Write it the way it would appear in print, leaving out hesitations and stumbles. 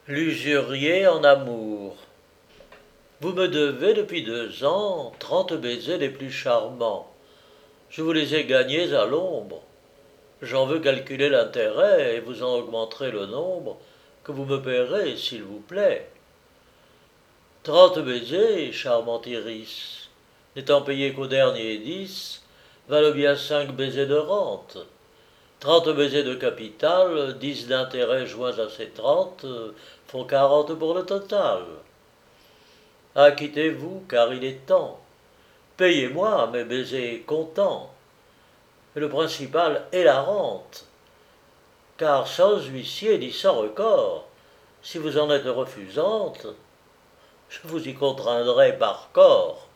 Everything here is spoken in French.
L'usurier en amour. Vous me devez depuis 2 ans 30 baisers les plus charmants. Je vous les ai gagnés à l'ombre. J'en veux calculer l'intérêt et vous en augmenterez le nombre que vous me paierez, s'il vous plaît. 30 baisers, charmante Iris, n'étant payés qu'au dernier 10, valent bien 5 baisers de rente. 30 baisers de capital, 10 d'intérêt joints à ces 30, font 40 pour le total. Acquittez-vous, car il est temps. Payez-moi mes baisers contents. Et le principal est la rente, car sans huissier ni sans record, si vous en êtes refusante, je vous y contraindrai par corps.